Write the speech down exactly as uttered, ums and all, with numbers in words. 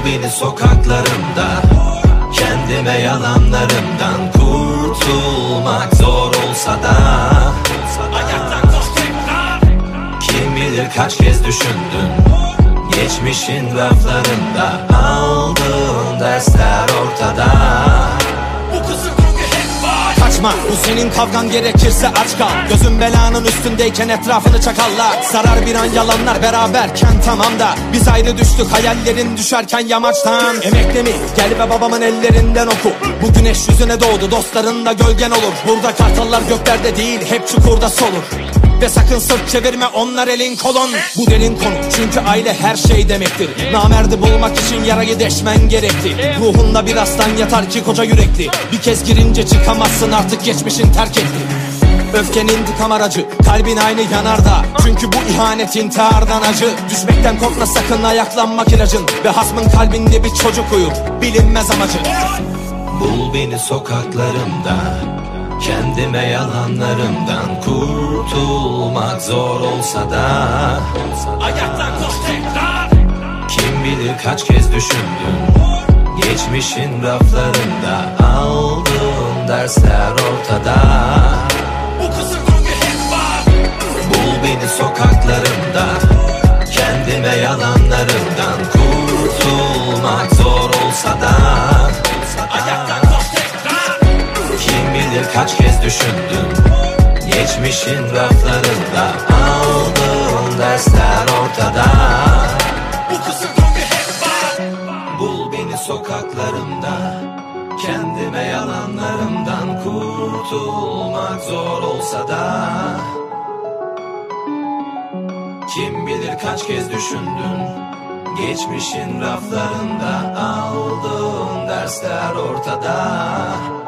beni sokaklarımda, kendime yalanlarımdan kurtulmak zor olsa da. Ayaktan koş tekrar. Kim bilir kaç kez düşündün, geçmişin raflarında aldığın dersler ortada. Bu kızın ruhu hep var. Kaçma, bu senin kavgan, gerekirse aç kal. Gözün belanın üstündeyken etrafını çakallar. Sarar bir an yalanlar beraberken, tamam da biz ayrı düştük hayallerin düşerken yamaçtan. Emekli mi? Gel ve babamın ellerinden oku. Bu güneş yüzüne doğdu, dostların da gölgen olur. Burada kartallar göklerde değil, hep çukurda solur. Ve sakın sırt çevirme, onlar elin kolun. Bu derin konu, çünkü aile her şey demektir. Namerdi bulmak için yarayı deşmen gerekti. Ruhunda bir aslan yatar ki koca yürekli. Bir kez girince çıkamazsın, artık geçmişin terk etti. Öfken intikam aracı, kalbin aynı yanarda. Çünkü bu ihanet intihardan acı. Düşmekten korkma sakın, ayaklanmak ilacın. Ve hasmın kalbinde bir çocuk uyur, bilinmez amacı. Bul beni sokaklarımda, kendime yalanlarımdan kurtulmak zor olsa da. Ayaktan koş tekrar. Kim bilir kaç kez düşündüm, geçmişin raflarında aldığım dersler ortada. Bu kızın ruhu hep var. Bul beni sokaklarımda, kendime yalanlarımdan kurtulmak zor olsa da. Ayaktan koş tekrar. Kim bilir kaç kez düşündüm, geçmişin raflarında aldığım dersler ortada. Bu kızın ruhu hep var. Bul beni sokaklarımda, kendime yalanlarımdan kurtulmak zor olsa da. Kim bilir kaç kez düşündüm, geçmişin raflarında aldığım dersler ortada.